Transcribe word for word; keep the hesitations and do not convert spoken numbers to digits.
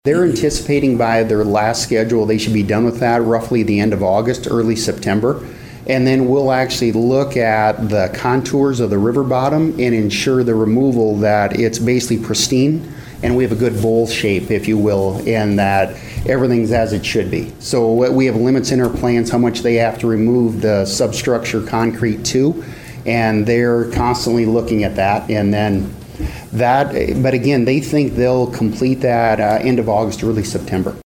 They're anticipating by their last schedule they should be done with that roughly the end of August, early September. And then we'll actually look at the contours of the river bottom and ensure the removal that it's basically pristine and we have a good bowl shape, if you will, and that everything's as it should be. So we have limits in our plans how much they have to remove the substructure concrete to, and they're constantly looking at that. And then that, but again, they think they'll complete that uh, end of August, early September.